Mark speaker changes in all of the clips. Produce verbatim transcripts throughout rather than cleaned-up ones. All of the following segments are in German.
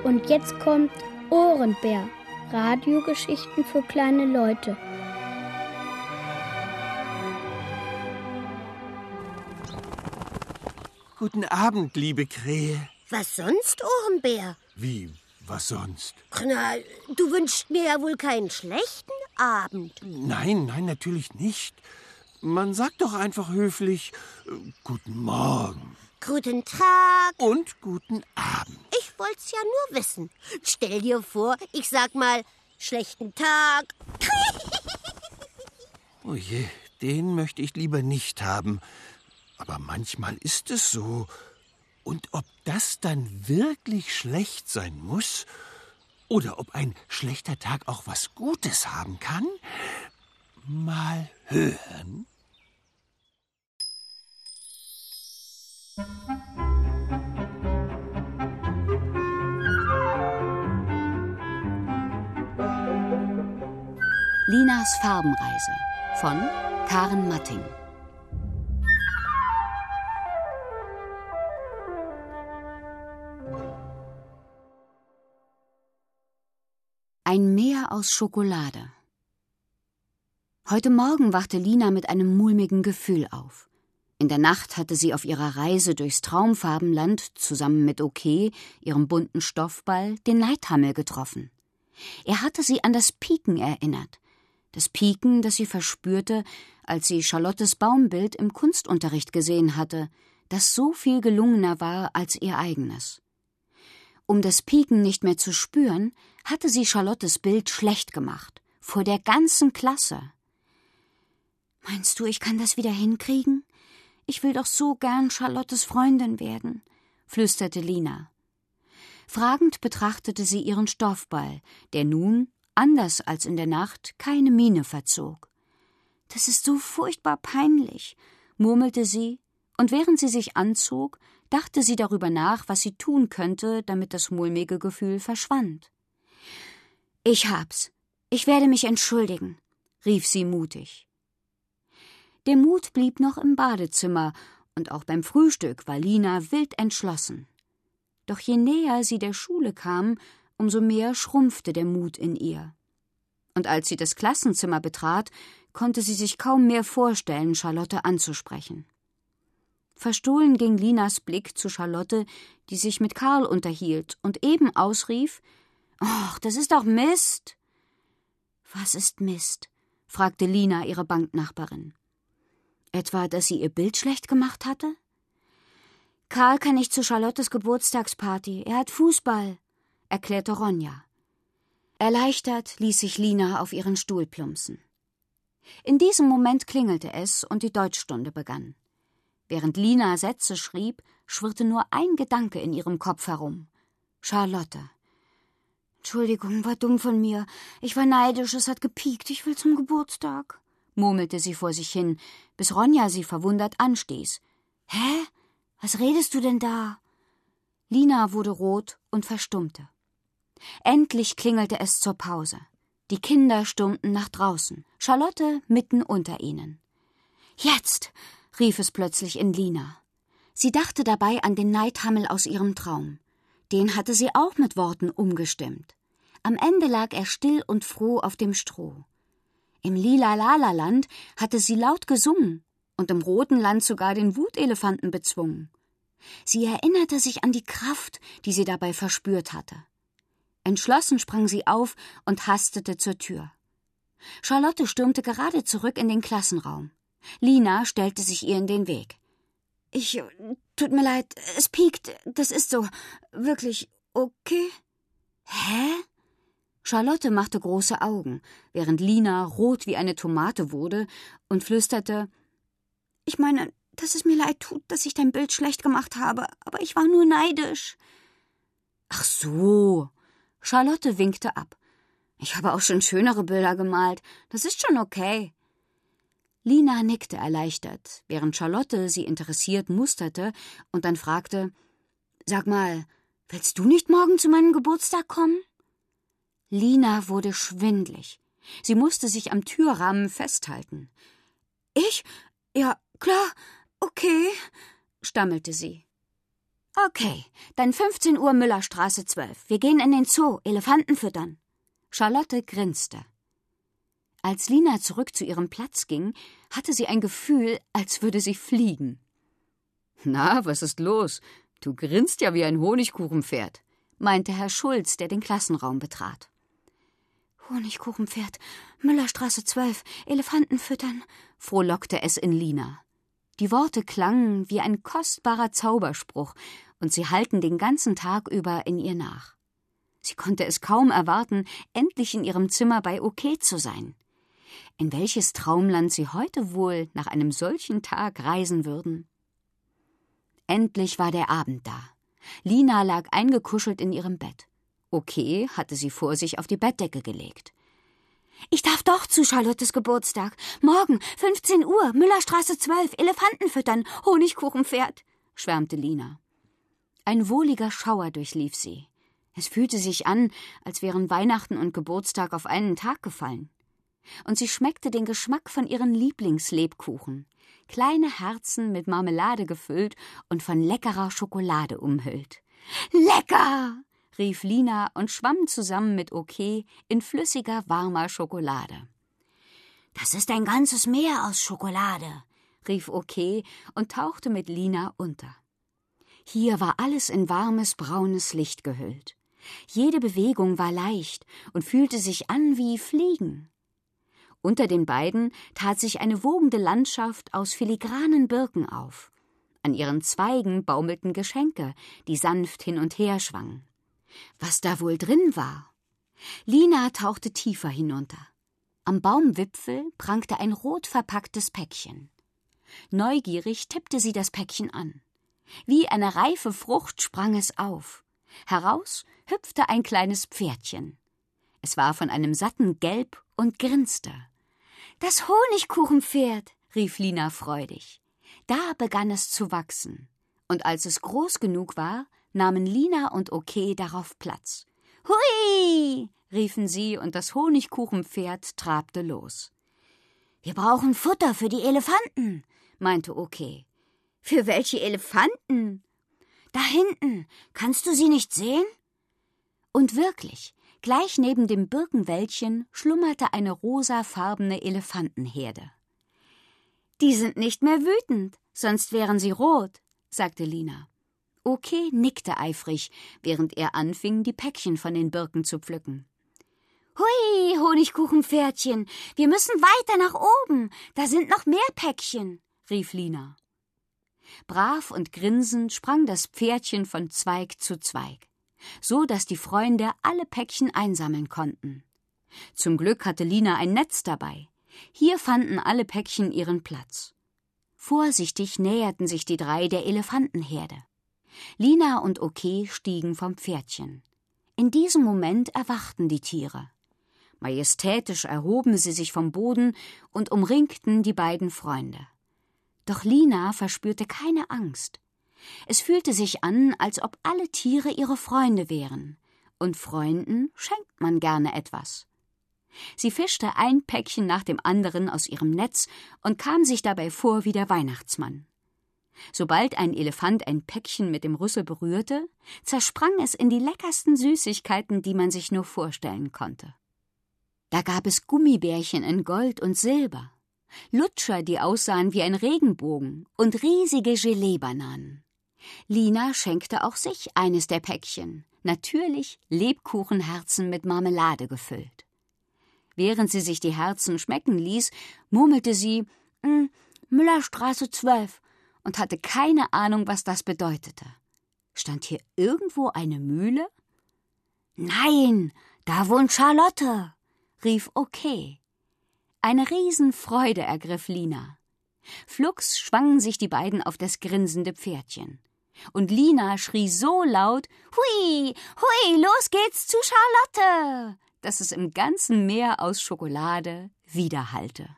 Speaker 1: Und jetzt kommt Ohrenbär. Radiogeschichten für kleine Leute.
Speaker 2: Guten Abend, liebe Krähe.
Speaker 3: Was sonst, Ohrenbär?
Speaker 2: Wie, was sonst?
Speaker 3: Na, du wünschst mir ja wohl keinen schlechten Abend.
Speaker 2: Nein, nein, natürlich nicht. Man sagt doch einfach höflich, äh, guten Morgen.
Speaker 3: Guten Tag.
Speaker 2: Und guten Abend.
Speaker 3: Ich wollt's ja nur wissen. Stell dir vor, ich sag mal, schlechten Tag.
Speaker 2: Oh je, den möchte ich lieber nicht haben. Aber manchmal ist es so. Und ob das dann wirklich schlecht sein muss? Oder ob ein schlechter Tag auch was Gutes haben kann? Mal hören.
Speaker 4: Linas Farbenreise von Karen Matting. Ein Meer aus Schokolade. Heute Morgen wachte Lina mit einem mulmigen Gefühl auf. In der Nacht hatte sie auf ihrer Reise durchs Traumfarbenland zusammen mit Okay, ihrem bunten Stoffball, den Neidhammel getroffen. Er hatte sie an das Pieken erinnert. Das Pieken, das sie verspürte, als sie Charlottes Baumbild im Kunstunterricht gesehen hatte, das so viel gelungener war als ihr eigenes. Um das Pieken nicht mehr zu spüren, hatte sie Charlottes Bild schlecht gemacht, vor der ganzen Klasse. »Meinst du, ich kann das wieder hinkriegen? Ich will doch so gern Charlottes Freundin werden«, flüsterte Lina. Fragend betrachtete sie ihren Stoffball, der nun, anders als in der Nacht, keine Miene verzog. »Das ist so furchtbar peinlich«, murmelte sie, und während sie sich anzog, dachte sie darüber nach, was sie tun könnte, damit das mulmige Gefühl verschwand. »Ich hab's. Ich werde mich entschuldigen«, rief sie mutig. Der Mut blieb noch im Badezimmer, und auch beim Frühstück war Lina wild entschlossen. Doch je näher sie der Schule kam, umso mehr schrumpfte der Mut in ihr. Und als sie das Klassenzimmer betrat, konnte sie sich kaum mehr vorstellen, Charlotte anzusprechen. Verstohlen ging Linas Blick zu Charlotte, die sich mit Karl unterhielt und eben ausrief: »Och, das ist doch Mist!« »Was ist Mist?« fragte Lina ihre Banknachbarin. »Etwa, dass sie ihr Bild schlecht gemacht hatte?« »Karl kann nicht zu Charlottes Geburtstagsparty, er hat Fußball«, erklärte Ronja. Erleichtert ließ sich Lina auf ihren Stuhl plumpsen. In diesem Moment klingelte es und die Deutschstunde begann. Während Lina Sätze schrieb, schwirrte nur ein Gedanke in ihrem Kopf herum: Charlotte. »Entschuldigung, war dumm von mir. Ich war neidisch, es hat gepiekt, ich will zum Geburtstag«, murmelte sie vor sich hin, bis Ronja sie verwundert anstieß. »Hä? Was redest du denn da?« Lina wurde rot und verstummte. Endlich klingelte es zur Pause. Die Kinder stürmten nach draußen, Charlotte mitten unter ihnen. »Jetzt«, rief es plötzlich in Lina. Sie dachte dabei an den Neidhammel aus ihrem Traum. Den hatte sie auch mit Worten umgestimmt. Am Ende lag er still und froh auf dem Stroh. Im Lila-Lala-Land hatte sie laut gesungen und im roten Land sogar den Wutelefanten bezwungen. Sie erinnerte sich an die Kraft, die sie dabei verspürt hatte. Entschlossen sprang sie auf und hastete zur Tür. Charlotte stürmte gerade zurück in den Klassenraum. Lina stellte sich ihr in den Weg. »Ich, tut mir leid, es piekt, das ist so, wirklich, okay?« »Hä?« Charlotte machte große Augen, während Lina rot wie eine Tomate wurde und flüsterte: »Ich meine, dass es mir leid tut, dass ich dein Bild schlecht gemacht habe, aber ich war nur neidisch.« »Ach so«, Charlotte winkte ab. »Ich habe auch schon schönere Bilder gemalt, das ist schon okay.« Lina nickte erleichtert, während Charlotte sie interessiert musterte und dann fragte: »Sag mal, willst du nicht morgen zu meinem Geburtstag kommen?« Lina wurde schwindlig. Sie musste sich am Türrahmen festhalten. »Ich? Ja, klar, okay«, stammelte sie. Okay, dann fünfzehn Uhr Müllerstraße zwölf. Wir gehen in den Zoo, Elefanten füttern. Charlotte grinste. Als Lina zurück zu ihrem Platz ging, hatte sie ein Gefühl, als würde sie fliegen. »Na, was ist los? Du grinst ja wie ein Honigkuchenpferd«, meinte Herr Schulz, der den Klassenraum betrat. »Honigkuchenpferd, Müllerstraße zwölf, Elefanten füttern«, frohlockte es in Lina. Die Worte klangen wie ein kostbarer Zauberspruch, und sie hallten den ganzen Tag über in ihr nach. Sie konnte es kaum erwarten, endlich in ihrem Zimmer bei Okay zu sein. In welches Traumland sie heute wohl nach einem solchen Tag reisen würden? Endlich war der Abend da. Lina lag eingekuschelt in ihrem Bett. Okay hatte sie vor sich auf die Bettdecke gelegt. »Ich darf doch zu Charlottes Geburtstag. Morgen, fünfzehn Uhr, Müllerstraße zwölf, Elefanten füttern, Honigkuchenpferd«, schwärmte Lina. Ein wohliger Schauer durchlief sie. Es fühlte sich an, als wären Weihnachten und Geburtstag auf einen Tag gefallen. Und sie schmeckte den Geschmack von ihren Lieblingslebkuchen. Kleine Herzen mit Marmelade gefüllt und von leckerer Schokolade umhüllt. »Lecker!« rief Lina und schwamm zusammen mit Okay in flüssiger, warmer Schokolade. »Das ist ein ganzes Meer aus Schokolade«, rief Okay und tauchte mit Lina unter. Hier war alles in warmes, braunes Licht gehüllt. Jede Bewegung war leicht und fühlte sich an wie Fliegen. Unter den beiden tat sich eine wogende Landschaft aus filigranen Birken auf. An ihren Zweigen baumelten Geschenke, die sanft hin und her schwangen. Was da wohl drin war? Lina tauchte tiefer hinunter. Am Baumwipfel prangte ein rot verpacktes Päckchen. Neugierig tippte sie das Päckchen an. Wie eine reife Frucht sprang es auf. Heraus hüpfte ein kleines Pferdchen. Es war von einem satten Gelb und grinste. »Das Honigkuchenpferd«, rief Lina freudig. Da begann es zu wachsen. Und als es groß genug war, nahmen Lina und Okay darauf Platz. »Hui«, riefen sie, und das Honigkuchenpferd trabte los. »Wir brauchen Futter für die Elefanten«, meinte Okay. »Für welche Elefanten?« »Da hinten. Kannst du sie nicht sehen?« Und wirklich, gleich neben dem Birkenwäldchen schlummerte eine rosafarbene Elefantenherde. »Die sind nicht mehr wütend, sonst wären sie rot«, sagte Lina. Okay nickte eifrig, während er anfing, die Päckchen von den Birken zu pflücken. »Hui, Honigkuchenpferdchen, wir müssen weiter nach oben, da sind noch mehr Päckchen«, rief Lina. Brav und grinsend sprang das Pferdchen von Zweig zu Zweig, so dass die Freunde alle Päckchen einsammeln konnten. Zum Glück hatte Lina ein Netz dabei. Hier fanden alle Päckchen ihren Platz. Vorsichtig näherten sich die drei der Elefantenherde. Lina und Okay stiegen vom Pferdchen. In diesem Moment erwachten die Tiere. Majestätisch erhoben sie sich vom Boden und umringten die beiden Freunde. Doch Lina verspürte keine Angst. Es fühlte sich an, als ob alle Tiere ihre Freunde wären. Und Freunden schenkt man gerne etwas. Sie fischte ein Päckchen nach dem anderen aus ihrem Netz und kam sich dabei vor wie der Weihnachtsmann. Sobald ein Elefant ein Päckchen mit dem Rüssel berührte, zersprang es in die leckersten Süßigkeiten, die man sich nur vorstellen konnte. Da gab es Gummibärchen in Gold und Silber, Lutscher, die aussahen wie ein Regenbogen, und riesige Gelee-Bananen. Lina schenkte auch sich eines der Päckchen, natürlich Lebkuchenherzen mit Marmelade gefüllt. Während sie sich die Herzen schmecken ließ, murmelte sie »Müllerstraße zwölf« und hatte keine Ahnung, was das bedeutete. Stand hier irgendwo eine Mühle? »Nein, da wohnt Charlotte«, rief Okay. Eine Riesenfreude ergriff Lina. Flugs schwangen sich die beiden auf das grinsende Pferdchen. Und Lina schrie so laut, »Hui, hui, los geht's zu Charlotte«, dass es im ganzen Meer aus Schokolade widerhallte.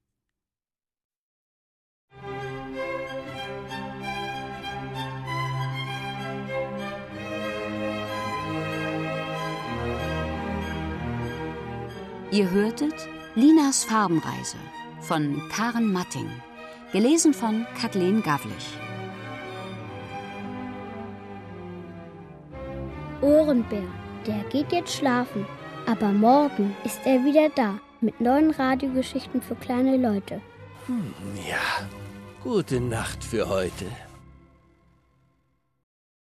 Speaker 4: Ihr hörtet Linas Farbenreise von Karen Matting, gelesen von Kathleen Gavlich.
Speaker 1: Ohrenbär, der geht jetzt schlafen. Aber morgen ist er wieder da mit neuen Radiogeschichten für kleine Leute.
Speaker 2: Hm, ja, gute Nacht für heute.